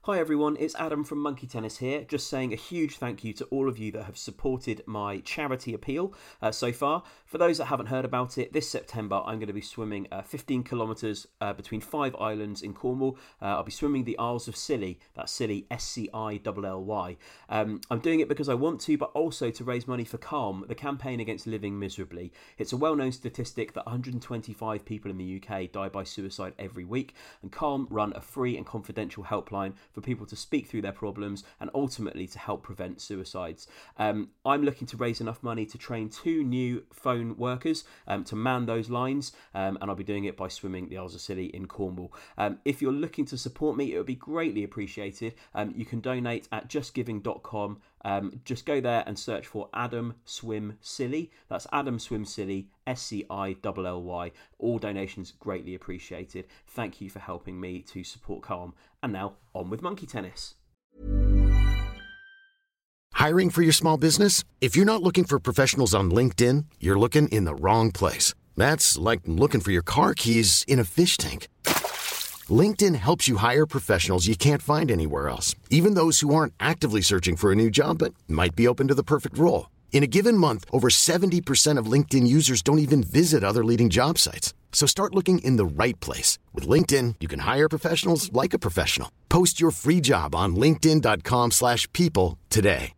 Hi everyone, it's Adam from Monkey Tennis here, just saying a huge thank you to all of you that have supported my charity appeal so far. For those that haven't heard about it, this September I'm going to be swimming 15 kilometres between 5 islands in Cornwall. I'll be swimming the Isles of Scilly, that's Scilly, Scilly. I'm doing it because I want to, but also to raise money for Calm, the campaign against living miserably. It's a well-known statistic that 125 people in the UK die by suicide every week, and Calm run a free and confidential helpline for people to speak through their problems and ultimately to help prevent suicides. I'm looking to raise enough money to train 2 new phone workers to man those lines, and I'll be doing it by swimming the Isles of Scilly in Cornwall. If you're looking to support me, it would be greatly appreciated. You can donate at justgiving.com. Just go there and search for Adam Swim Scilly. That's Adam Swim Scilly, Scilly. All donations greatly appreciated. Thank you for helping me to support Calm. And now, on with Monkey Tennis. Hiring for your small business? If you're not looking for professionals on LinkedIn, you're looking in the wrong place. That's like looking for your car keys in a fish tank. LinkedIn helps you hire professionals you can't find anywhere else, even those who aren't actively searching for a new job but might be open to the perfect role. In a given month, over 70% of LinkedIn users don't even visit other leading job sites. So start looking in the right place. With LinkedIn, you can hire professionals like a professional. Post your free job on linkedin.com/people today.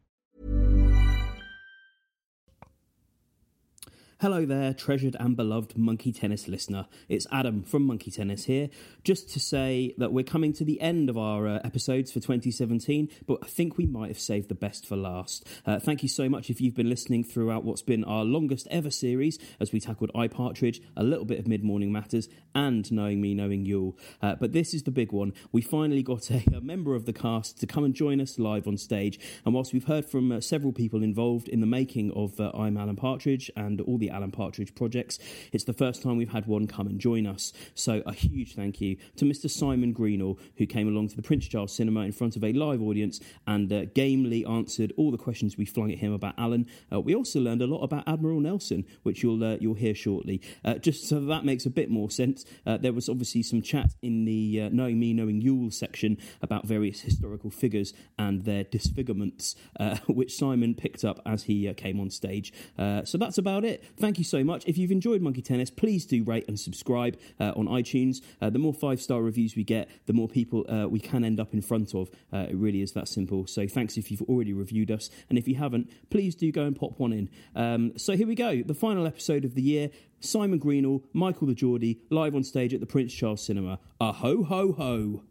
Hello there, treasured and beloved Monkey Tennis listener. It's Adam from Monkey Tennis here, just to say that we're coming to the end of our episodes for 2017, but I think we might have saved the best for last. Thank you so much if you've been listening throughout what's been our longest ever series, as we tackled iPartridge, a little bit of Mid-Morning Matters, and Knowing Me, Knowing You'll. But this is the big one. We finally got a member of the cast to come and join us live on stage, and whilst we've heard from several people involved in the making of I'm Alan Partridge and all the Alan Partridge projects, it's the first time we've had one come and join us. So a huge thank you to Mr. Simon Greenall, who came along to the Prince Charles Cinema in front of a live audience and gamely answered all the questions we flung at him about Alan. We also learned a lot about Admiral Nelson, which you'll hear shortly. Just so that makes a bit more sense, there was obviously some chat in the Knowing Me, Knowing You'll section about various historical figures and their disfigurements, which Simon picked up as he came on stage. So that's about it. Thank you so much. If you've enjoyed Monkey Tennis, please do rate and subscribe on iTunes. The more 5-star reviews we get, the more people we can end up in front of. It really is that simple. So thanks if you've already reviewed us. And if you haven't, please do go and pop one in. So here we go. The final episode of the year. Simon Greenall, Michael the Geordie, live on stage at the Prince Charles Cinema. A ho, ho, ho.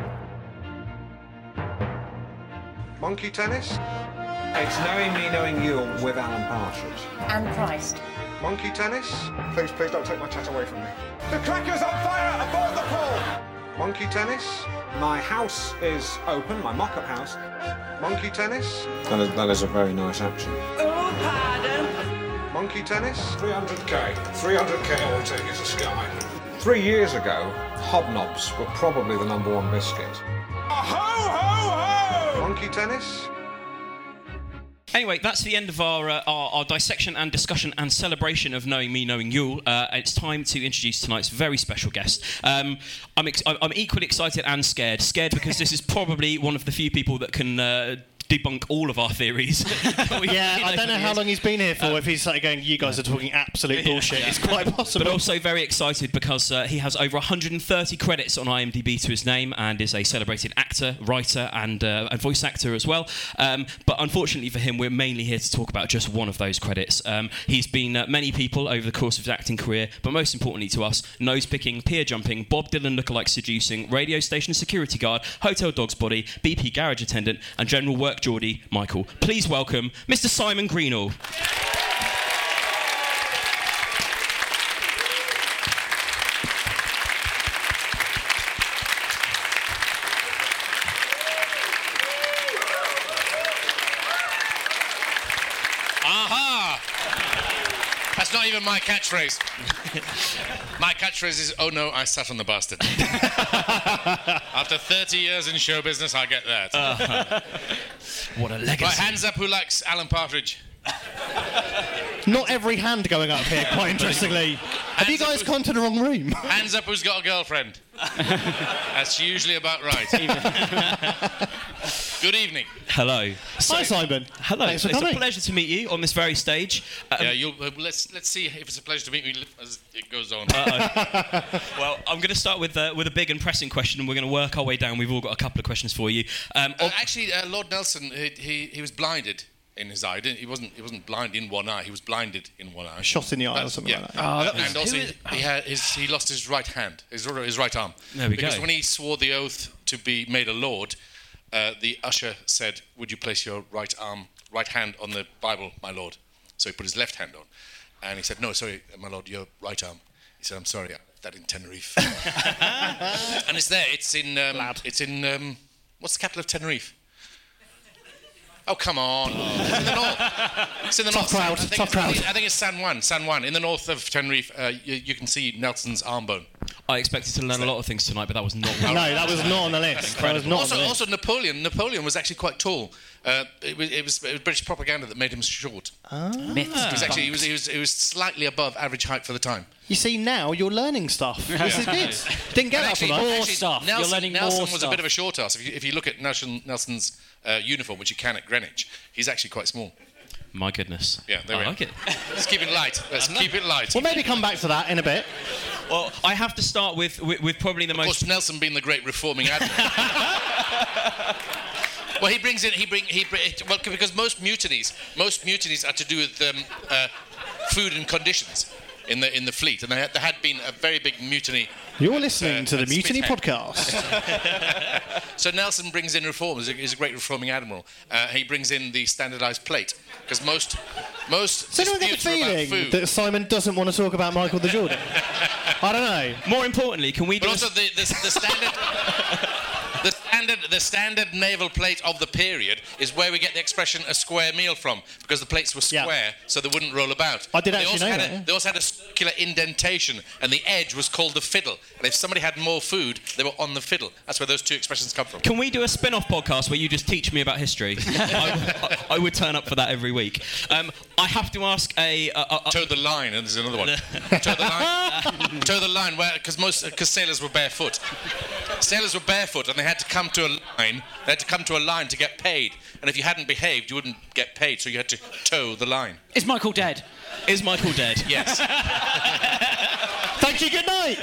Monkey Tennis? It's Knowing Me, Knowing You with Alan Partridge. And Christ. Monkey Tennis? Please don't take my chat away from me. The cracker's on fire! Aboard the pool! Monkey Tennis? My house is open, my mock-up house. Monkey Tennis? That is a very nice action. Oh, pardon. Monkey Tennis? 300k. 300k I will take you to Sky. 3 years ago, Hobnobs were probably the #1 biscuit. Ho, ho, ho! Monkey Tennis? Anyway, that's the end of our dissection and discussion and celebration of Knowing Me, Knowing You'll. It's time to introduce tonight's very special guest. I'm equally excited and scared. Scared because this is probably one of the few people that can debunk all of our theories. I don't know how long he's been here for. If he's like going, you guys are talking absolute bullshit, it's quite possible. But also very excited because he has over 130 credits on IMDb to his name and is a celebrated actor, writer, and voice actor as well. But unfortunately for him, we're mainly here to talk about just one of those credits. He's been many people over the course of his acting career, but most importantly to us, nose-picking, pier-jumping, Bob Dylan lookalike seducing, radio station security guard, hotel dog's body, BP garage attendant, and general work Geordie, Michael. Please welcome Mr. Simon Greenall. That's not even my catchphrase. My catchphrase is, oh no, I sat on the bastard. After 30 years in show business, I get that. What a legacy. Right, hands up who likes Alan Partridge. Not every hand going up here, quite interestingly. Have you guys gone to the wrong room? Hands up who's got a girlfriend. That's usually about right. Good evening. Hello. Hi, Simon. Hello. Thanks for It's coming. a pleasure to meet you on this very stage. Let's see if it's a pleasure to meet you as it goes on. Well, I'm going to start with a big and pressing question, and we're going to work our way down. We've all got a couple of questions for you. Actually, Lord Nelson, he was blinded in his eye. He wasn't blind in one eye. He was blinded in one eye. Shot in the eye or something like that. And also, he lost his right hand, his right arm. There we because go. when he swore the oath to be made a lord, the usher said, "Would you place your right hand on the Bible, my lord?" So he put his left hand on, and he said, "No, sorry, my lord, your right arm." He said, "I'm sorry, I left that in Tenerife." And it's there. It's in. What's the capital of Tenerife? Oh, come on. It's in the north. It's in the north. Top crowd. I think it's San Juan. San Juan. In the north of Tenerife, you can see Nelson's arm bone. I expected to learn a lot of things tonight, but that was not one. No, that was not on the list. That was not on the list. Also, Napoleon was actually quite tall. It was British propaganda that made him short. Myths. He was slightly above average height for the time. You see, now you're learning stuff. This is good. Didn't get that from us. More stuff. You're learning Nelson more was stuff. a bit of a short ass. If you look at Nelson's uniform, which you can at Greenwich, he's actually quite small. My goodness. Yeah, there we I are. like it. Let's keep it light. Keep it light. We'll maybe come back to that in a bit. Well, I have to start with probably the Of most. course, Nelson being the great reforming admiral. Well, because most mutinies are to do with food and conditions in the fleet, and there had been a very big mutiny. You're listening to the Mutiny Spithead. Podcast. So Nelson brings in reforms. He's a great reforming admiral. He brings in the standardised plate because most So anyone get the disputes are about feeling food. that Simon doesn't want to talk about Michael the Jordan? I don't know. More importantly, can we do? But also the standard. The standard naval plate of the period is where we get the expression "a square meal" from, because the plates were Yeah. square, so they wouldn't roll about. I did They actually also know had that, yeah. They also had a circular indentation, and the edge was called the fiddle. And if somebody had more food, they were on the fiddle. That's where those two expressions come from. Can we do a spin-off podcast where you just teach me about history? I would turn up for that every week. I have to ask Toe the line, and there's another one. Toe the line. Toe the line, because sailors were barefoot. Sailors were barefoot, and they had to come to a line. They had to come to a line to get paid. And if you hadn't behaved, you wouldn't get paid. So you had to toe the line. Is Michael dead? Is Michael dead? Yes. Thank you, good night.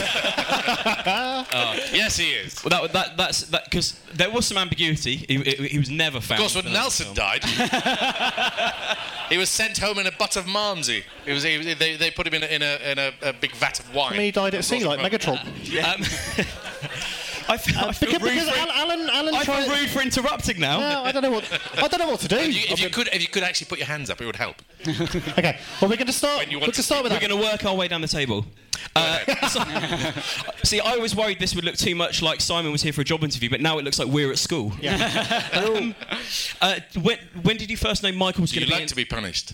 Yes, he is. Well, that's because there was some ambiguity. He was never found. Of course, when Nelson died, he was sent home in a butt of Malmsey. They put him in a big vat of wine. I mean, he died at sea like Megatron. I feel Because Alan I tried. feel rude for interrupting now. No, I don't know what to do. If you could actually put your hands up, it would help. Okay. Well, we're going to start. you We're want going to start with We're that. going to work our way down the table. See, I was worried this would look too much like Simon was here for a job interview, but now it looks like we're at school. Yeah. When did you first know Michael was going You'd to be like to be punished.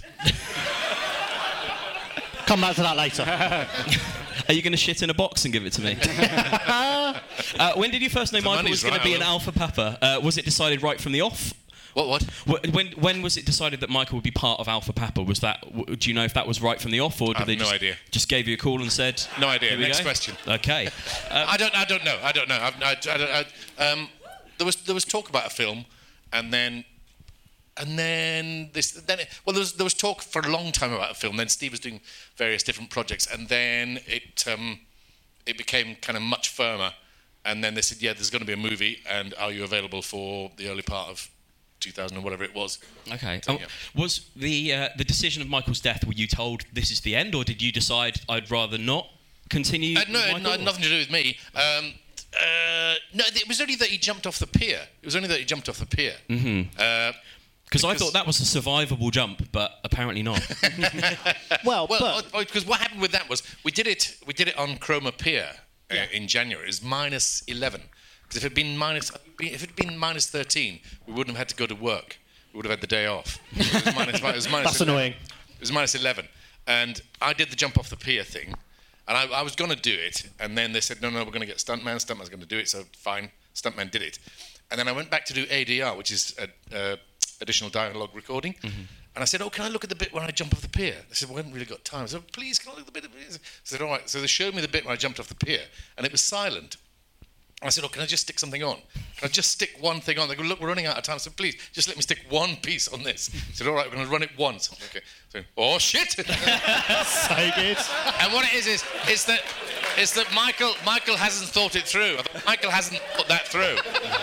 Come back to that later. Are you going to shit in a box and give it to me? When did you first know Michael was money's going to right, be I an will. Alpha Papa? Was it decided right from the off? What? When was it decided that Michael would be part of Alpha Papa? Was that? Do you know if that was right from the off, or did have they no idea. just gave you a call and said? No idea. "Here we Next go"? question. Okay. I don't know. There was talk about a film, and then there was talk for a long time about a film. Then Steve was doing various different projects, and then it became kind of much firmer. And then they said, "Yeah, there's going to be a movie, and are you available for the early part of 2000 or whatever it was?" Okay. So, yeah. Was the decision of Michael's death? Were you told this is the end, or did you decide I'd rather not continue? No, with Michael? nothing to do with me. No, it was only that he jumped off the pier. Mm-hmm. Because I thought that was a survivable jump, but apparently not. Well, because what happened with that was we did it on Cromer Pier in January. It was minus 11. Because if it had been minus 13, we wouldn't have had to go to work. We would have had the day off. It was minus That's 11. annoying. It was minus 11, and I did the jump off the pier thing, and I was going to do it, and then they said, no, we're going to get Stuntman. Stuntman's going to do it, so fine. Stuntman did it, and then I went back to do ADR, which is additional dialogue recording, And I said, "Oh, can I look at the bit when I jump off the pier?" They said, "Well, we haven't really got time." I said, "Please, can I look at the bit?" I said, "All right." So they showed me the bit when I jumped off the pier, and it was silent. And I said, "Oh, can I just stick something on? Can I just stick one thing on?" They go, "Look, we're running out of time." I said, "Please, just let me stick one piece on this." I said, "All right, we're going to run it once." Okay. So, oh shit! So good. And what it is that Michael hasn't thought it through. Michael hasn't put that through.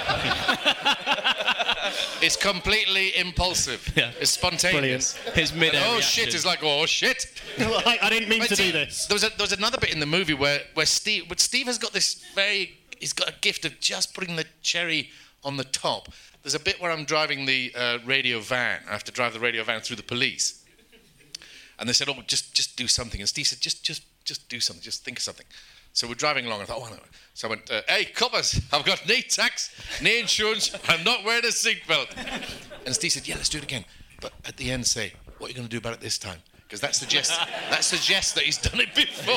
It's completely impulsive. Yeah. It's spontaneous. Brilliant. His mid-air Oh reaction. shit is like, oh shit. I didn't mean to do this. There was another bit in the movie where Steve has got this he's got a gift of just putting the cherry on the top. There's a bit where I'm driving the radio van. I have to drive the radio van through the police. And they said, "Oh, just do something." And Steve said, just do something, just think of something. So we're driving along, and I thought, "Oh, no." So I went, "Hey, coppers, I've got no tax, no insurance, I'm not wearing a seatbelt." And Steve said, "Yeah, let's do it again. But at the end, say, what are you going to do about it this time?" Because that suggests that he's done it before.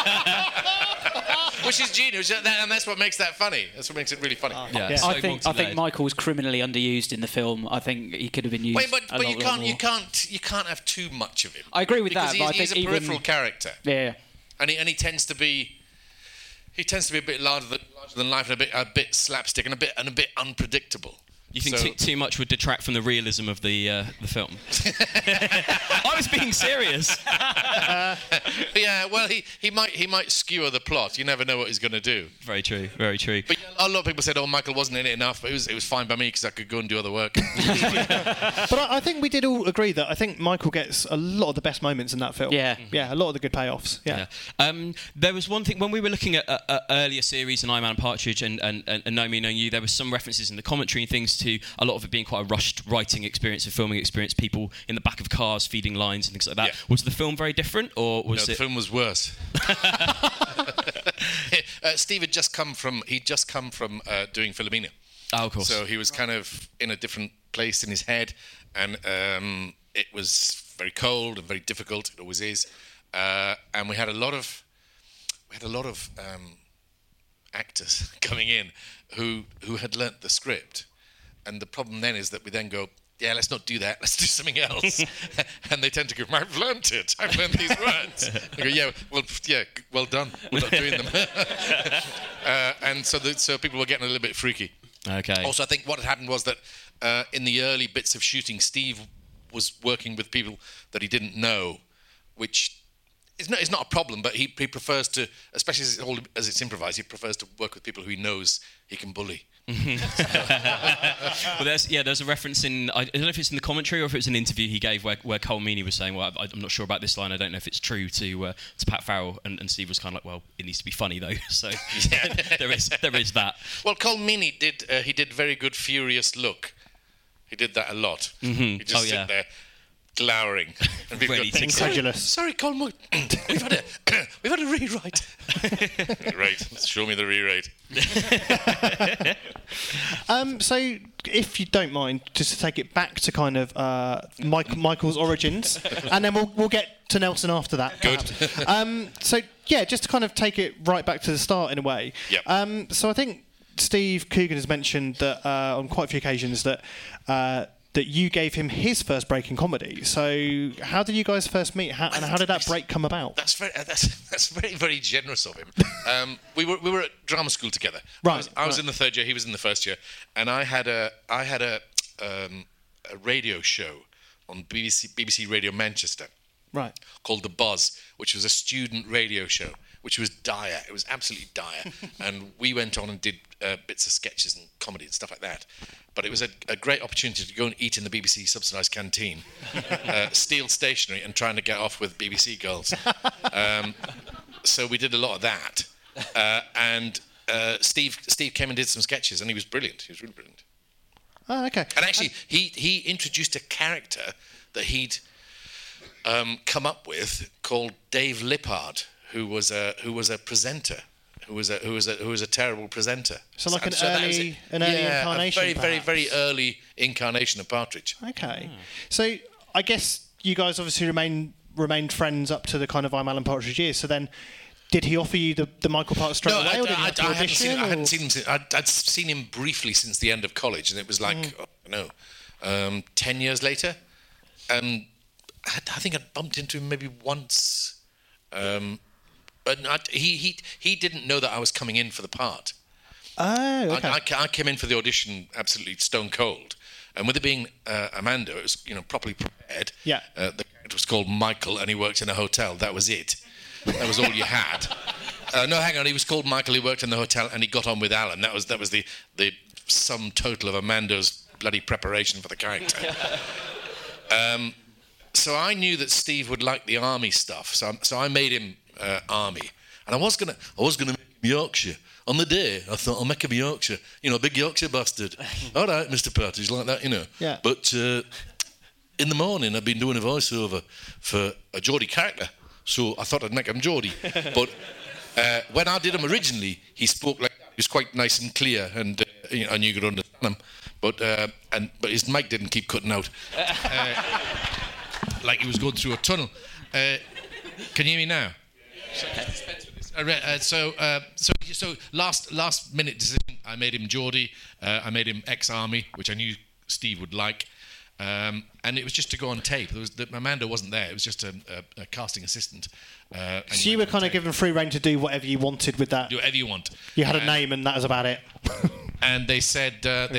Which is genius, and that's what makes that funny. That's what makes it really funny. Yeah. I think Michael was criminally underused in the film. I think he could have been used. Wait, but you can't have too much of him. I agree with because that. But He's I think a peripheral character. Yeah. And he tends to be a bit larger than life, and a bit slapstick, and a bit unpredictable. You think too much would detract from the realism of the film? I was being serious. Yeah, well, he might skewer the plot. You never know what he's going to do. Very true. Very true. But a lot of people said, "Oh, Michael wasn't in it enough," but it was fine by me because I could go and do other work. But I think we did all agree that I think Michael gets a lot of the best moments in that film. Yeah. Yeah, a lot of the good payoffs. Yeah. There was one thing when we were looking at earlier series and I'm Alan Partridge and Know Me, Know You. There were some references in the commentary and things to a lot of it being quite a rushed writing experience and filming experience. People in the back of cars feeding lines and things like that. Yeah. Was the film very different, or was the film was worse. Steve had just come from doing Philomena. Oh, of course. So he was kind of in a different place in his head, and it was very cold and very difficult. It always is. And we had a lot of actors coming in who had learnt the script, and the problem then is that we then go, "Yeah, let's not do that. Let's do something else." And they tend to go, "I've learnt it. I've learnt these words." I go, "Yeah, well done. We're not doing them." And so people were getting a little bit freaky. Okay. Also, I think what had happened was that in the early bits of shooting, Steve was working with people that he didn't know, which is not a problem, but he prefers to, especially as it's improvised, he prefers to work with people who he knows he can bully. Well, there's a reference in, I don't know if it's in the commentary or if it's an interview he gave where Cole Meany was saying, "Well, I'm not sure about this line. I don't know if it's true," to Pat Farrell, and Steve was kind of like, "Well, it needs to be funny though." So there is that. Well, Cole Meany did very good furious look. He did that a lot. Mm-hmm. He just sit there glowering and people Ready go, to Incredulous. "Sorry, Cole, we've had a rewrite." Right, show me the rewrite. So, if you don't mind, just to take it back to kind of Michael's origins, and then we'll get to Nelson after that. Good. So, yeah, just to kind of take it right back to the start in a way. Yep. So I think Steve Coogan has mentioned that on quite a few occasions that you gave him his first break in comedy. So how did you guys first meet, and how did that break come about? That's very, very generous of him. We were at drama school together. Right. I was in the third year, he was in the first year, and I had a radio show on BBC Radio Manchester. Right. Called The Buzz, which was a student radio show, which was dire. It was absolutely dire. And we went on and did bits of sketches and comedy and stuff like that. But it was a great opportunity to go and eat in the BBC subsidised canteen, steal stationery and trying to get off with BBC girls. So we did a lot of that. And Steve came and did some sketches, and he was brilliant. He was really brilliant. Oh, okay. And actually, he introduced a character that he'd come up with called Dave Lippard, who was a presenter, who was a terrible presenter. So like an early incarnation. A very, very early incarnation of Partridge. Okay. So I guess you guys obviously remained friends up to the kind of I'm Alan Partridge years. So then, did he offer you the Michael part straight away, or did you have to audition? I hadn't seen him. I'd seen him briefly since the end of college, and it was like 10 years later. I think I'd bumped into him maybe once, but he didn't know that I was coming in for the part. Oh, okay. I came in for the audition absolutely stone cold, and with it being Amanda, it was properly prepared. Yeah. The character was called Michael, and he worked in a hotel. That was it. That was all you had. No, hang on. He was called Michael. He worked in the hotel, and he got on with Alan. That was the sum total of Amanda's bloody preparation for the character. So I knew that Steve would like the army stuff. So I made him army, and I was gonna make him Yorkshire. On the day, I thought I'll make him Yorkshire. A big Yorkshire bastard. All right, Mr. Partridge, like that, Yeah. But in the morning, I've been doing a voiceover for a Geordie character, so I thought I'd make him Geordie. But when I did him originally, he spoke like he was quite nice and clear, and I knew you could understand him. But his mic didn't keep cutting out, like he was going through a tunnel. Can you hear me now? So last minute decision. I made him Geordie. I made him ex-army, which I knew Steve would like. And it was just to go on tape. Amanda wasn't there. It was just a casting assistant. So you were kind of given free rein to do whatever you wanted with that. Do whatever you want. You had a name, and that was about it. And they said,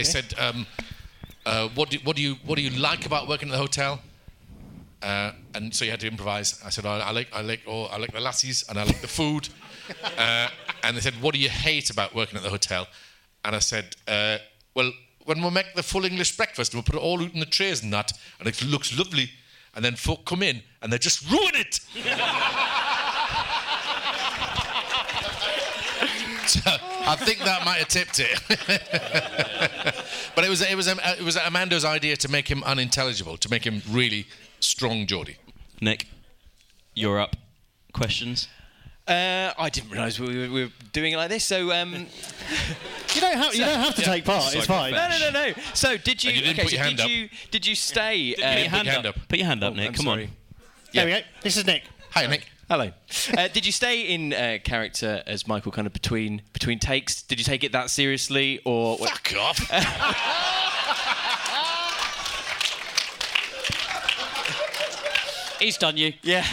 what do you like about working at the hotel? And so you had to improvise. I said, I like the lassies, and I like the food. And they said, what do you hate about working at the hotel? And I said, well, when we make the full English breakfast, we'll put it all out in the trays and that, and it looks lovely, and then folk come in and they just ruin it. So I think that might have tipped it. But it was Amanda's idea to make him unintelligible, to make him really strong Geordie. Nick, you're up. Questions? I didn't realise we were doing it like this. So you don't have to take part. It's fine. No. So did you? And you didn't put your hand up. Did you stay? Put your hand up. Put your hand up, Nick. I'm Come sorry. on. There we go. This is Nick. Hi, Nick. Hello. Did you stay in character as Michael, kind of between takes? Did you take it that seriously, or Fuck off. He's done you. Yeah.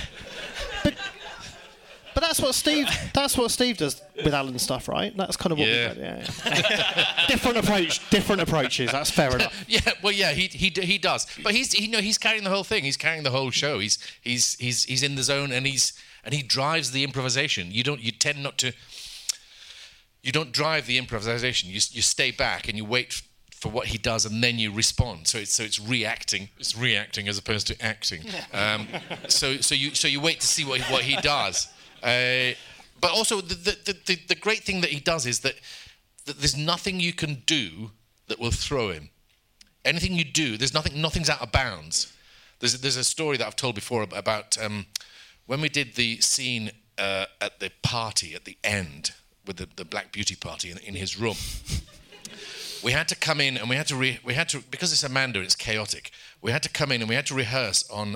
But that's what Steve does with Alan's stuff, right? That's kind of what we did. Yeah. Different approaches. That's fair enough. Yeah, well, yeah, he does, but he's carrying the whole thing. He's carrying the whole show. He's in the zone, and he drives the improvisation. You tend not to. You don't drive the improvisation. You stay back and you wait for what he does, and then you respond. So it's reacting. It's reacting as opposed to acting. So you wait to see what he does. But also the great thing that he does is that there's nothing you can do that will throw him. Anything you do, nothing's out of bounds. There's a story that I've told before about when we did the scene at the party at the end with the Black Beauty party in his room. We had to come in and we had to because it's Amanda and it's chaotic. We had to come in and we had to rehearse on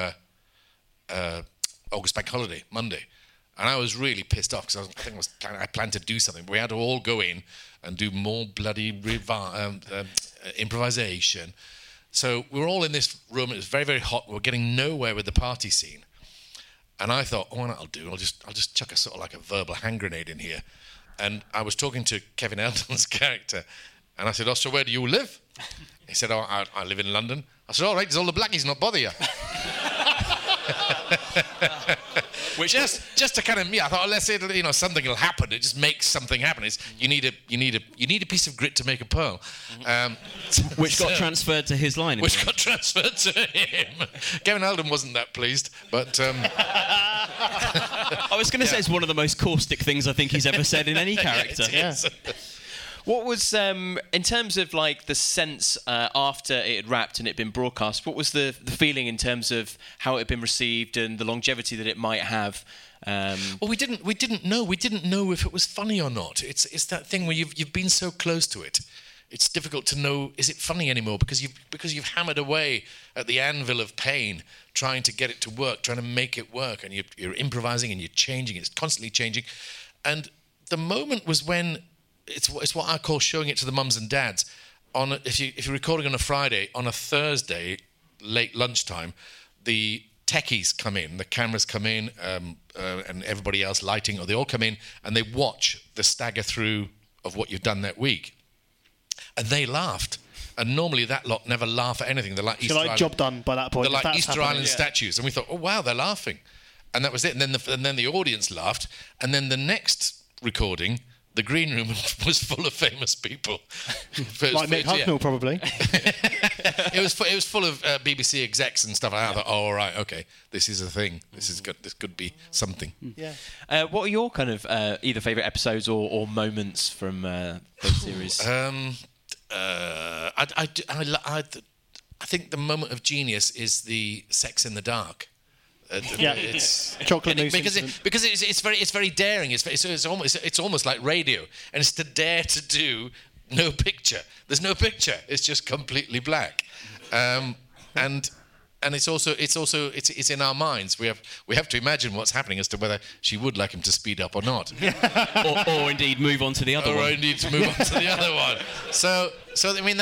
August Bank Holiday, Monday. And I was really pissed off because I planned to do something. But we had to all go in and do more bloody improvisation. So we were all in this room. It was very, very hot. We were getting nowhere with the party scene. And I thought, what I'll do, I'll just chuck a sort of like a verbal hand grenade in here. And I was talking to Kevin Eldon's character, and I said, so where do you live? He said, I live in London. I said, all right, does all the blackies not bother you? Which just to kind of I thought, let's say something will happen. It just makes something happen. You need a piece of grit to make a pearl, which got transferred to his line. Which got transferred to him. Kevin Eldon wasn't that pleased, but I was going to say it's one of the most caustic things I think he's ever said in any character. Yeah. What was, in terms of like the sense after it had wrapped and it had been broadcast, what was the feeling in terms of how it had been received and the longevity that it might have? Well, we didn't know. We didn't know if it was funny or not. It's that thing where you've been so close to it. It's difficult to know, is it funny anymore? Because you've hammered away at the anvil of pain, trying to get it to work, trying to make it work, and you're improvising and you're changing. It's constantly changing. And the moment was when it's what I call showing it to the mums and dads. If you're recording on a Friday, on a Thursday late lunchtime, the techies come in, the cameras come in, and everybody else lighting, or they all come in and they watch the stagger through of what you've done that week. And they laughed. And normally that lot never laugh at anything. They're like Easter Island. Job done by that point. They're like Easter Island statues. And we thought, oh, wow, they're laughing. And that was it. And then the audience laughed. And then the next recording, the green room was full of famous people. Like Mick Hucknall, probably. It was full of BBC execs and stuff like that. I thought, oh, all right, okay, this is a thing. This is good. This could be something. Yeah. What are your kind of either favourite episodes or moments from the series? I think the moment of genius is the sex in the dark. It's chocolate mousse because it's very daring. It's almost like radio, and it's to dare to do no picture. There's no picture. It's just completely black, and it's in our minds. We have to imagine what's happening as to whether she would like him to speed up or not, or indeed move on to the other one. Or indeed to move on to the other one. So I mean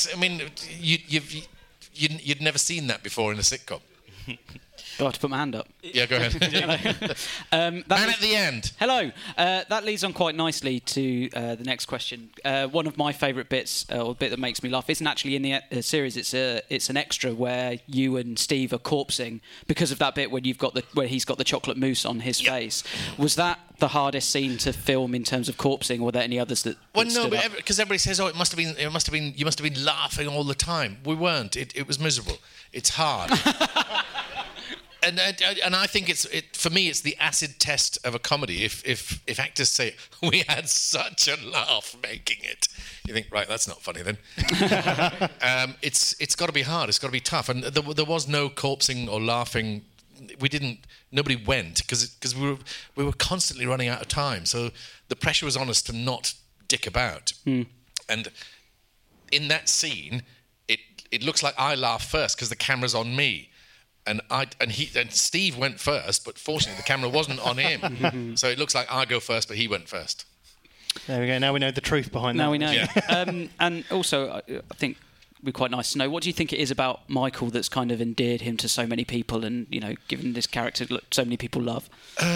you'd never seen that before in a sitcom. Do I have to put my hand up? Yeah, go ahead. And at the end. Hello. That leads on quite nicely to the next question. One of my favourite bits, or the bit that makes me laugh, isn't actually in the series. It's an extra where you and Steve are corpsing because of that bit when where he's got the chocolate mousse on his face. Was that the hardest scene to film in terms of corpsing, or were there any others that? Well, no, because everybody says, "Oh, you must have been laughing all the time." We weren't. It was miserable. It's hard. And I think for me it's the acid test of a comedy. If actors say we had such a laugh making it, you think, right, that's not funny then. It's got to be hard. It's got to be tough. And there was no corpsing or laughing. Nobody went because we were constantly running out of time. So the pressure was on us to not dick about. And in that scene, it looks like I laugh first because the camera's on me. And Steve went first, but fortunately the camera wasn't on him. So it looks like I go first, but he went first. There we go. Now we know the truth behind that. Now we know. Yeah. And also, I think it'd be quite nice to know, what do you think it is about Michael that's kind of endeared him to so many people and, given this character so many people love?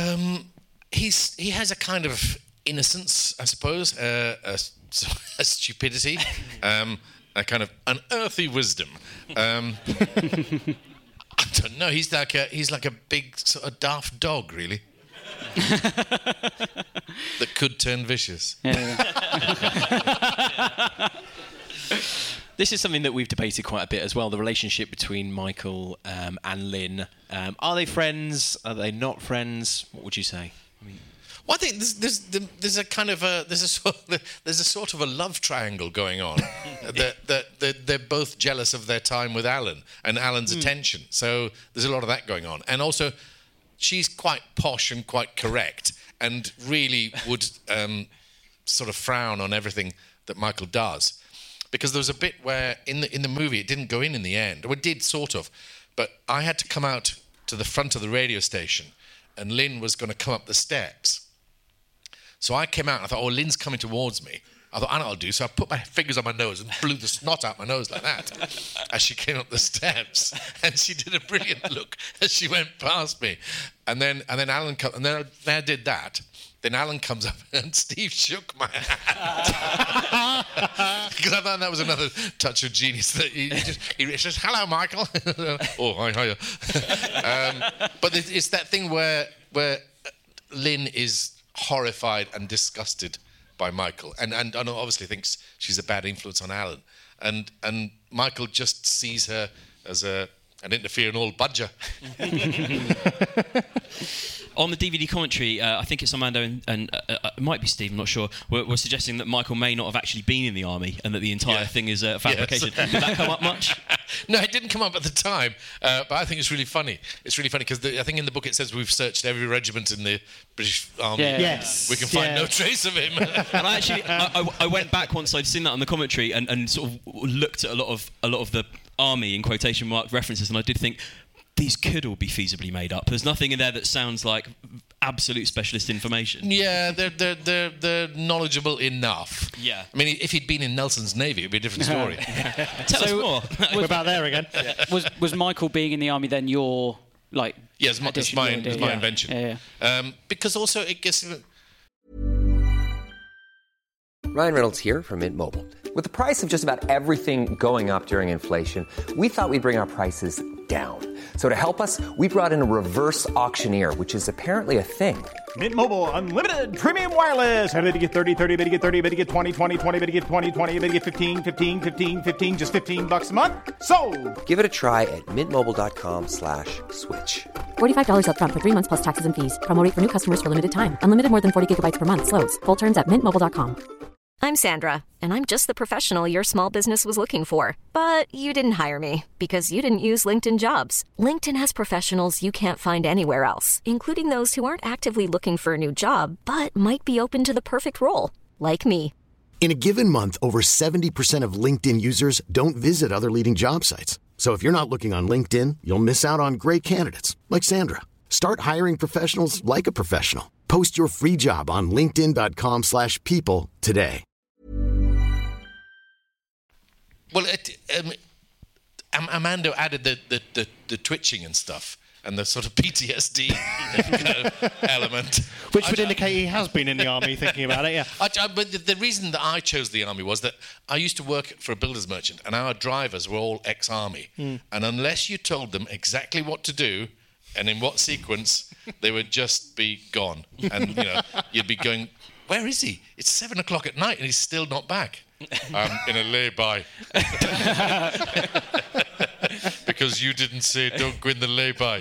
He has a kind of innocence, I suppose, a stupidity, a kind of unearthly wisdom. I don't know. He's like a big sort of daft dog, really, that could turn vicious. Yeah. This is something that we've debated quite a bit as well. The relationship between Michael and Lynn. Are they friends? Are they not friends? What would you say? Well, I think there's a sort of a love triangle going on. that they're both jealous of their time with Alan and Alan's attention. So there's a lot of that going on. And also, she's quite posh and quite correct, and really would sort of frown on everything that Michael does. Because there was a bit where in the movie it didn't go in the end. Well, it did sort of, but I had to come out to the front of the radio station, and Lynn was going to come up the steps. So I came out and I thought, oh, Lynn's coming towards me. I thought, I know what I'll do. So I put my fingers on my nose and blew the snot out my nose like that as she came up the steps. And she did a brilliant look as she went past me. And then Alan comes, and then I did that. Then Alan comes up and Steve shook my hand. Because I thought that was another touch of genius. That he says, hello, Michael. Oh, hi, hiya. But it's that thing where Lynn is horrified and disgusted by Michael, and obviously thinks she's a bad influence on Alan, and Michael just sees her as an interfering old budger. On the DVD commentary, I think it's Armando and it might be Steve, I'm not sure, we're suggesting that Michael may not have actually been in the army and that the entire thing is a fabrication. Yes. Did that come up much? No, it didn't come up at the time, but I think it's really funny. It's really funny because I think in the book it says we've searched every regiment in the British Army. Yeah. Yes. We can find no trace of him. And I went back once I'd seen that on the commentary and sort of looked at a lot of the army in quotation mark references, and I did think, these could all be feasibly made up. There's nothing in there that sounds like absolute specialist information. Yeah, they're knowledgeable enough. Yeah. I mean, if he'd been in Nelson's Navy, it'd be a different story. Tell us more. We're about there again. Was Michael being in the army then your like? Yeah, it's my invention. Yeah. Because also it gets. Ryan Reynolds here from Mint Mobile. With the price of just about everything going up during inflation, we thought we'd bring our prices down. So to help us, we brought in a reverse auctioneer, which is apparently a thing. Mint Mobile Unlimited Premium Wireless. How to get 30, 30, bit to get 30, bit to get 20, 20, 20, bit to get 20, 20, bit to get 15, 15, 15, 15, just $15 a month? Sold! Give it a try at mintmobile.com/switch. $45 up front for 3 months plus taxes and fees. Promo rate for new customers for limited time. Unlimited more than 40 gigabytes per month. Slows full terms at mintmobile.com. I'm Sandra, and I'm just the professional your small business was looking for. But you didn't hire me because you didn't use LinkedIn Jobs. LinkedIn has professionals you can't find anywhere else, including those who aren't actively looking for a new job, but might be open to the perfect role, like me. In a given month, over 70% of LinkedIn users don't visit other leading job sites. So if you're not looking on LinkedIn, you'll miss out on great candidates like Sandra. Start hiring professionals like a professional. Post your free job on linkedin.com/people today. Well, Amando added the twitching and stuff and the sort of PTSD kind of element. Which would indicate he has been in the army, thinking about it, yeah. But the reason that I chose the army was that I used to work for a builder's merchant and our drivers were all ex-army. And unless you told them exactly what to do and in what sequence, they would just be gone. And, you'd be going, where is he? It's 7 o'clock at night and he's still not back. In a lay-by. Because you didn't say don't go in the lay-by.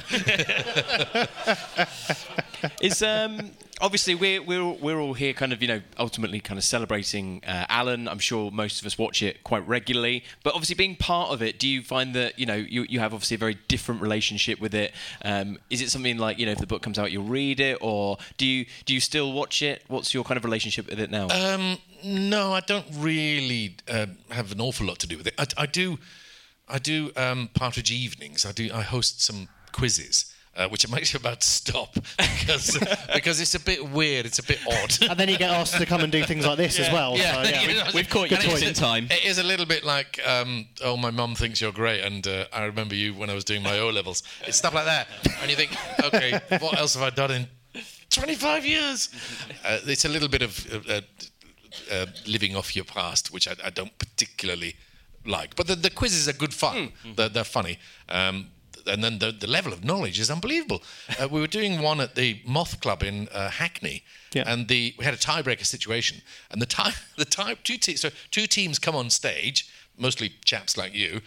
Is obviously we're all here kind of ultimately kind of celebrating Alan. I'm sure most of us watch it quite regularly, but obviously being part of it, do you find that you have obviously a very different relationship with it? Is it something like if the book comes out you'll read it, or do you still watch it? What's your kind of relationship with it now? No, I don't really have an awful lot to do with it. I do Partridge evenings. I host some quizzes. Which I'm actually about to stop because it's a bit weird, it's a bit odd. And then you get asked to come and do things like this as well. Yeah, so, yeah. We've caught you twice in time. It is a little bit like, my mum thinks you're great, and I remember you when I was doing my O-levels. It's stuff like that. And you think, okay, what else have I done in 25 years? It's a little bit of living off your past, which I don't particularly like. But the quizzes are good fun. They're funny. And then the level of knowledge is unbelievable. We were doing one at the Moth Club in Hackney, and we had a tiebreaker situation. And two teams come on stage, mostly chaps like you.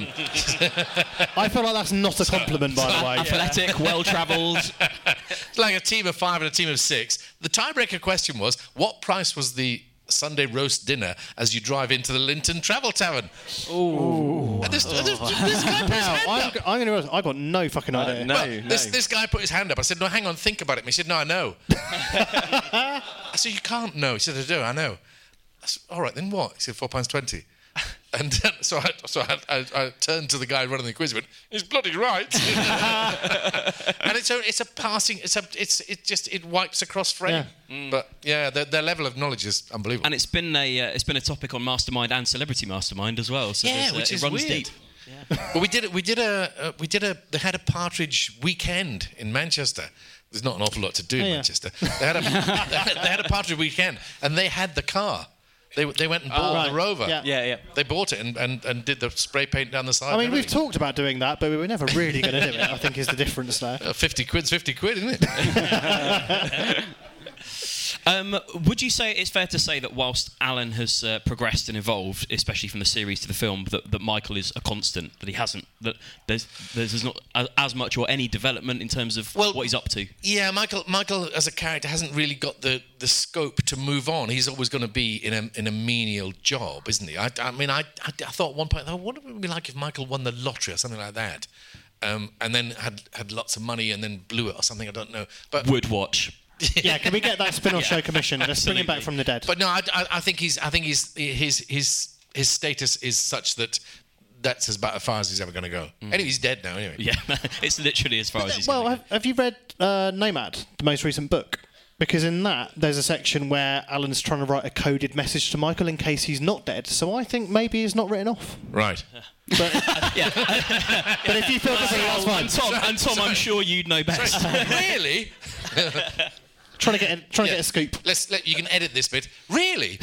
I feel like that's not a compliment, by the way. Athletic, well-travelled. It's like a team of 5 and a team of 6. The tiebreaker question was, what price was the Sunday roast dinner as you drive into the Linton Travel Tavern? Ooh. And this guy put his hand up. I'm going to realize I got no fucking idea. This guy put his hand up. I said, no, hang on, think about it. And he said, no, I know. I said, you can't know. He said, I do, I know. I said, all right, then what? He said, £4.20. And so I turned to the guy running the quiz and went, he's bloody right. And it's a passing, it wipes across frame. Yeah. But yeah, their level of knowledge is unbelievable. And it's been a topic on Mastermind and Celebrity Mastermind as well. So which is runs weird. Deep. Yeah. Well, they had a Partridge weekend in Manchester. There's not an awful lot to do in Manchester. They had a Partridge weekend, and they had the car. They went and bought the Rover. Yeah. They bought it and did the spray paint down the side. I mean, we've talked about doing that, but we were never really going to do it, I think is the difference there. 50 quid's 50 quid, isn't it? Would you say it's fair to say that whilst Alan has progressed and evolved, especially from the series to the film, that Michael is a constant, that he hasn't, that there's not as much or any development in terms of what he's up to? Yeah, Michael as a character hasn't really got the scope to move on. He's always going to be in a menial job, isn't he? I thought at one point, what would it be like if Michael won the lottery or something like that? And then had lots of money and then blew it or something, I don't know. But Would watch. Yeah, can we get that spin-off show commissioned? Let's bring him back from the dead. But no, I think his status is such that that's about as far as he's ever going to go. Anyway, he's dead now. Anyway, Yeah, it's literally as far as he's going. Well, have you read Nomad, the most recent book? Because in that, there's a section where Alan's trying to write a coded message to Michael in case he's not dead. So I think maybe he's not written off. Right. But, but if you feel different, that's fine. And Tom, I'm sure you'd know best. Really? Trying to get a scoop. You can edit this bit. Really?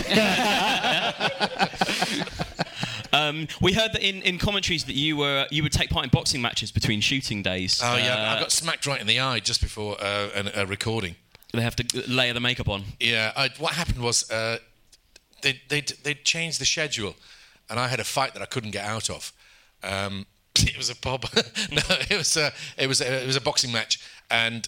We heard that in commentaries that you would take part in boxing matches between shooting days. Oh yeah, I got smacked right in the eye just before a recording. They have to layer the makeup on. Yeah, what happened was they'd changed the schedule, and I had a fight that I couldn't get out of. It was a pub. No, it was a boxing match, and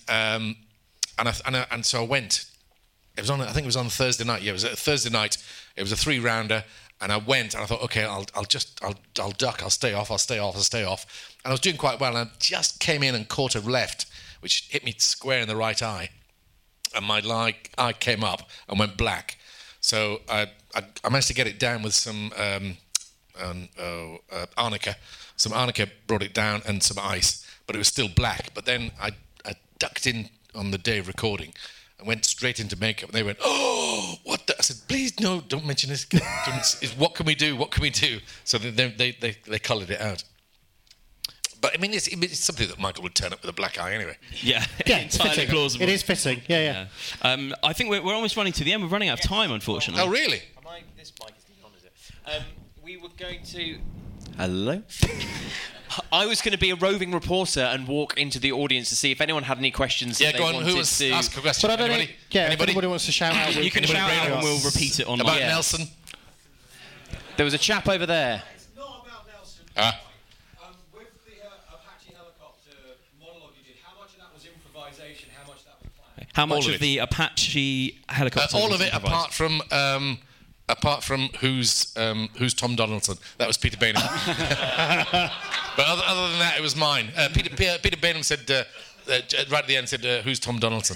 so I went. It was on. I think it was on Thursday night. Yeah, it was a Thursday night. It was a 3-rounder, and I went, and I thought, okay, I'll duck. I'll stay off. And I was doing quite well, and I just came in and caught a left, which hit me square in the right eye. And my eye came up and went black. So I managed to get it down with some arnica. Some arnica brought it down and some ice, but it was still black. But then I ducked in on the day of recording and went straight into makeup. And they went, "Oh, what the?" I said, "Please, no, don't mention this. What can we do? What can we do?" So they coloured it out. But I mean, it's something that Michael would turn up with a black eye anyway. Yeah, entirely fitting. plausible. It is fitting. Yeah. I think we're almost running to the end. We're running out of time, unfortunately. Oh, really? This mic is on, is it? We were going to. Hello. I was going to be a roving reporter and walk into the audience to see if anyone had any questions. Yeah, that go they on. Who wants to ask a question? But Anybody? if anybody wants to shout out, you can shout out and we'll repeat it online. About Nelson. There was a chap over there. It's not about Nelson. With the Apache helicopter monologue you did, how much of that was improvisation? How much of that was planned? How much of the Apache helicopter? All was of it, improvised? apart from who's Tom Donaldson. That was Peter Bainham. But other than that, it was mine. Peter Bainham said right at the end, said, "Who's Tom Donaldson?"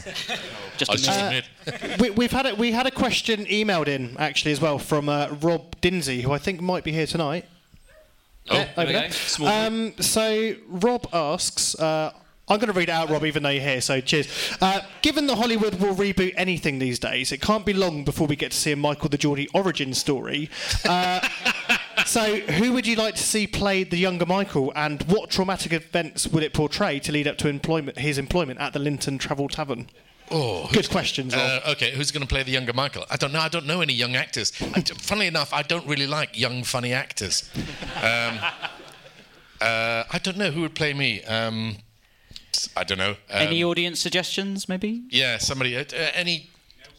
We had a question emailed in actually as well from Rob Dinsey, who I think might be here tonight. Over there. So Rob asks. I'm going to read it out, Rob, even though you're here, so cheers. Given that Hollywood will reboot anything these days, it can't be long before we get to see a Michael the Geordie origin story. So who would you like to see play the younger Michael, and what traumatic events would it portray to lead up to his employment at the Linton Travel Tavern? Oh, good questions, Rob. Okay, who's going to play the younger Michael? I don't know. I don't know any young actors. Funnily enough, I don't really like young, funny actors. I don't know who would play me. I don't know. Any audience suggestions, maybe? Yeah, somebody. Any.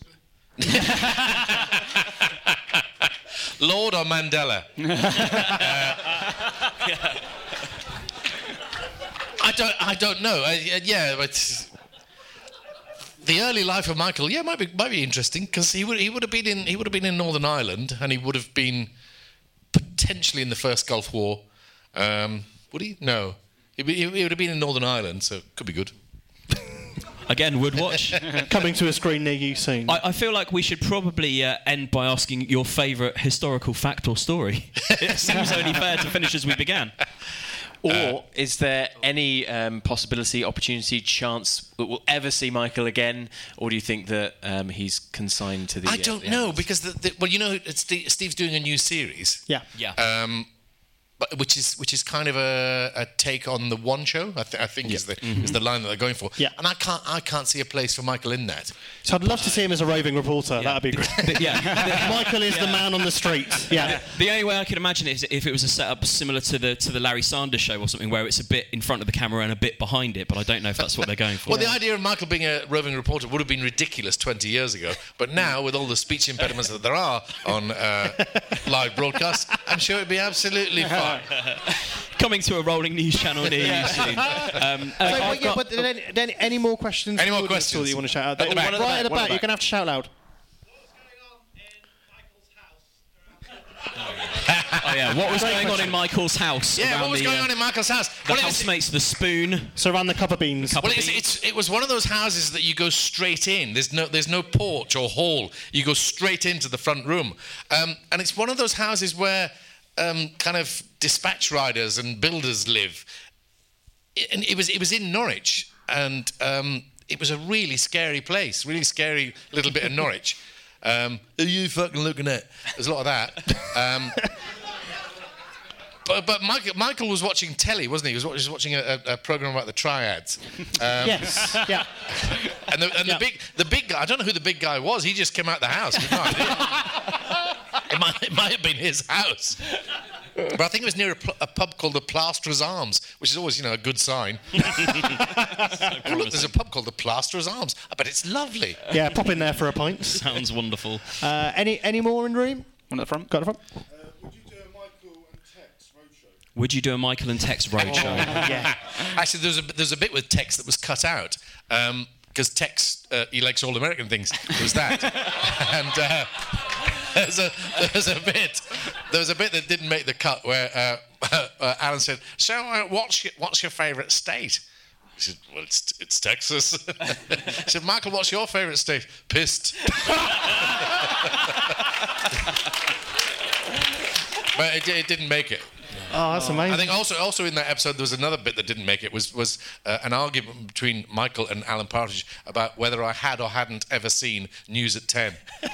Lord or Mandela? I don't know. But the early life of Michael, might be interesting because he would have been in Northern Ireland, and he would have been potentially in the first Gulf War. Would he? No. He would have been in Northern Ireland, so it could be good. Again, would watch. Coming to a screen near you soon. I feel like we should probably end by asking your favourite historical fact or story. It seems only fair to finish as we began. Or is there any possibility, opportunity, chance that we'll ever see Michael again? Or do you think that he's consigned to the... I don't know, because, Steve's doing a new series. Yeah. But which is kind of a take on the One Show, I think is the line that they're going for. Yeah. And I can't see a place for Michael in that. So I'd love to see him as a roving reporter. That'd be great. Michael is the man on the street. Yeah. The only way I could imagine it is if it was a setup similar to the Larry Sanders Show or something, where it's a bit in front of the camera and a bit behind it. But I don't know if that's what they're going for. Well, the idea of Michael being a roving reporter would have been ridiculous 20 years ago. But now, with all the speech impediments that there are on live broadcasts, I'm sure it'd be absolutely fine. Coming to a rolling news channel near you soon. But then any more questions? Any more questions? That you want to shout out? At the back. Right at the back. You're going to have to shout loud. What was going on in Michael's house? Yeah, what was going on in Michael's house? The housemates, the spoon. So around the cup of beans. Well, it was one of those houses that you go straight in. There's no porch or hall. You go straight into the front room, and it's one of those houses where kind of dispatch riders and builders live. And it was in Norwich, and it was a really scary place, really scary little bit of Norwich. Who are you fucking looking at? There's a lot of that. But Michael was watching telly, wasn't he? He was watching a program about the triads. Yes, yeah. And the big guy, I don't know who the big guy was. He just came out the house. No idea. It might have been his house. But I think it was near a pub called the Plasterers Arms, which is always, a good sign. Oh, look, there's a pub called the Plasterers Arms. I bet it's lovely. Yeah, pop in there for a pint. Sounds wonderful. Any more in the room? One at the front. Got the front. Would you do a Michael and Tex roadshow? Yeah. Actually, there's a bit with Tex that was cut out because Tex he likes all American things. There was that, and there was a bit that didn't make the cut where Alan said, "So, what's your favourite state?" He said, "Well, it's Texas." He said, "Michael, what's your favourite state?" "Pissed." But it didn't make it. Oh, that's amazing. I think also in that episode there was another bit that didn't make it, was an argument between Michael and Alan Partridge about whether I had or hadn't ever seen News at 10.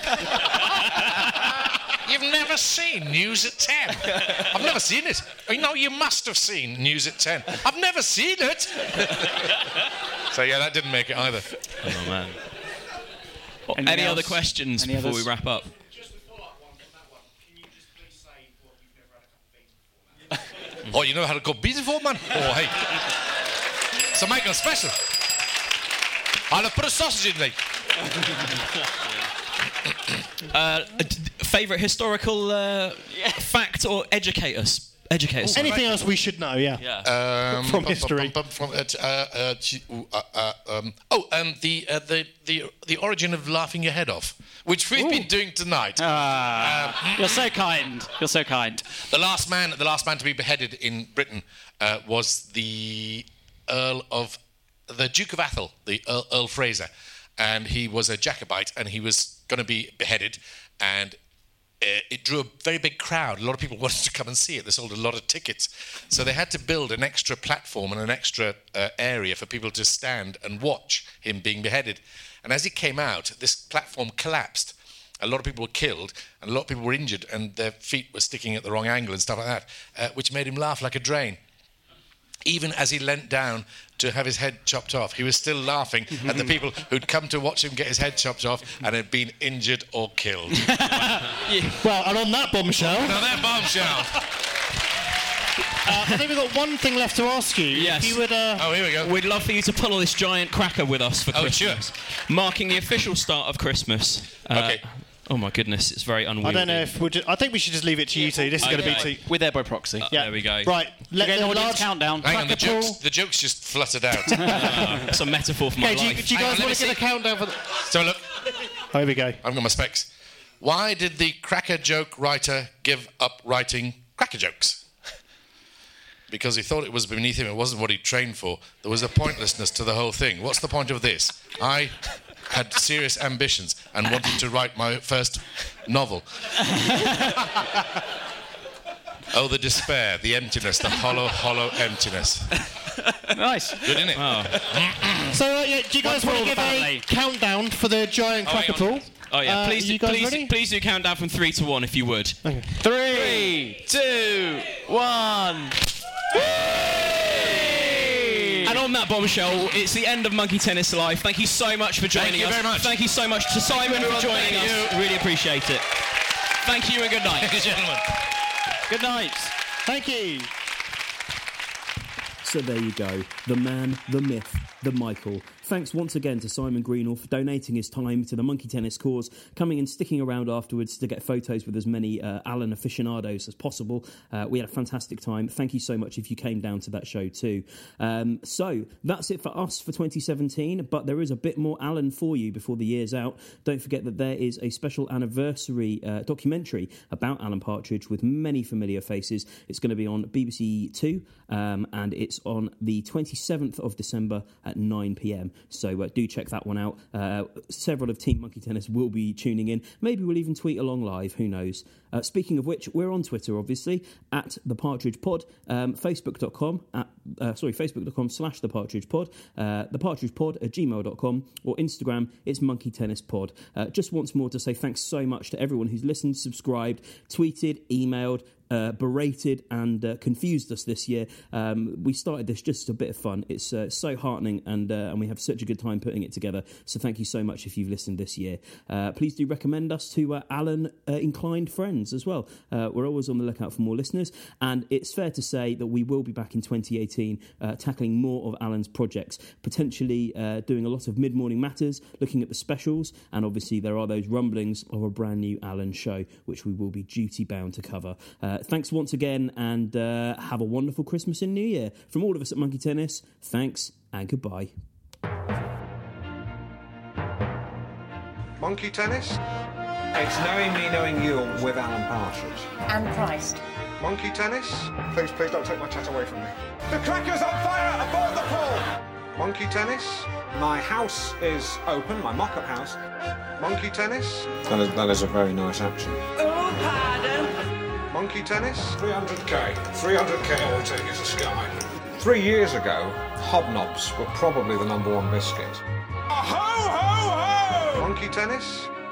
You've never seen News at 10? I've never seen it. You must have seen News at 10. I've never seen it. So yeah, that didn't make it either. Oh man. Any other questions before we wrap up? Oh, you never had a good beans before, man? Oh, hey. So make it special. I'll put a sausage in there. Favourite historical fact or educate us? Anything else we should know, yeah. From history. The origin of laughing your head off, which we've been doing tonight. You're so kind. You're so kind. The last man to be beheaded in Britain was the Duke of Athol, the Earl Fraser, and he was a Jacobite, and he was going to be beheaded, and it drew a very big crowd. A lot of people wanted to come and see it. They sold a lot of tickets. So they had to build an extra platform and an extra area for people to stand and watch him being beheaded. And as he came out, this platform collapsed. A lot of people were killed, and a lot of people were injured, and their feet were sticking at the wrong angle and stuff like that, which made him laugh like a drain. Even as he leant down to have his head chopped off, he was still laughing at the people who'd come to watch him get his head chopped off and had been injured or killed. Well, and on that bombshell... I think we've got one thing left to ask you. Yes. If you would, here we go. We'd love for you to pull this giant cracker with us for Christmas. Sure. Marking the official start of Christmas. Okay. Oh my goodness, it's very unwieldy. I don't know if I think we should just leave it to you two. This is going to be too... We're there by proxy. There we go. Right, let the audience countdown. Hang on, the jokes just fluttered out. It's a metaphor for my life. Do you guys want to get a countdown for the... So look. Oh, here we go. I've got my specs. Why did the cracker joke writer give up writing cracker jokes? Because he thought it was beneath him. It wasn't what he'd trained for. There was a pointlessness to the whole thing. What's the point of this? I had serious ambitions and wanted to write my first novel. Oh, the despair, the emptiness, the hollow, hollow emptiness. Nice. Good, isn't it? Oh. So, do you guys want to give a countdown for the giant cracker pool? Oh yeah, please do countdown from 3 to 1 if you would. Okay. 3, 2, 1. And on that bombshell, it's the end of Monkey Tennis Live. Thank you so much for joining us. Thank you very much. Thank you so much to Simon for joining us. Really appreciate it. Thank you and good night. Gentlemen. Good night. Thank you. So there you go. The man, the myth, the Michael. Thanks once again to Simon Greenall for donating his time to the Monkey Tennis cause, coming and sticking around afterwards to get photos with as many Alan aficionados as possible. We had a fantastic time. Thank you so much if you came down to that show too. So that's it for us for 2017, but there is a bit more Alan for you before the year's out. Don't forget that there is a special anniversary documentary about Alan Partridge with many familiar faces. It's going to be on BBC Two, and it's on the 27th of December at at 9 p.m. So do check that one out. Several of Team Monkey Tennis will be tuning in. Maybe we'll even tweet along live. Who knows? Speaking of which, we're on Twitter, obviously, at The Partridge Pod, Facebook.com/ThePartridgePod, ThePartridgePod@gmail.com, or Instagram, it's Monkey Tennis Pod. Just once more to say thanks so much to everyone who's listened, subscribed, tweeted, emailed, berated and confused us this year. We started this just a bit of fun. It's so heartening, and we have such a good time putting it together. So thank you so much if you've listened this year. Please do recommend us to Alan-inclined friends as well. We're always on the lookout for more listeners, and it's fair to say that we will be back in 2018 tackling more of Alan's projects, potentially doing a lot of mid-morning matters, looking at the specials, and obviously there are those rumblings of a brand new Alan show, which we will be duty-bound to cover. Thanks once again, and have a wonderful Christmas and New Year. From all of us at Monkey Tennis, thanks and goodbye. Monkey Tennis? It's knowing me, knowing you with Alan Partridge. And Christ. Monkey Tennis? Please don't take my chat away from me. The cracker's on fire aboard the pool! Monkey Tennis? My house is open, my mock-up house. Monkey Tennis? That is a very nice action. Oh, pardon. Monkey Tennis? 300k. 300k all I take is the sky. 3 years ago, Hobnobs were probably the #1 biscuit. Ho, ho, ho! Monkey Tennis?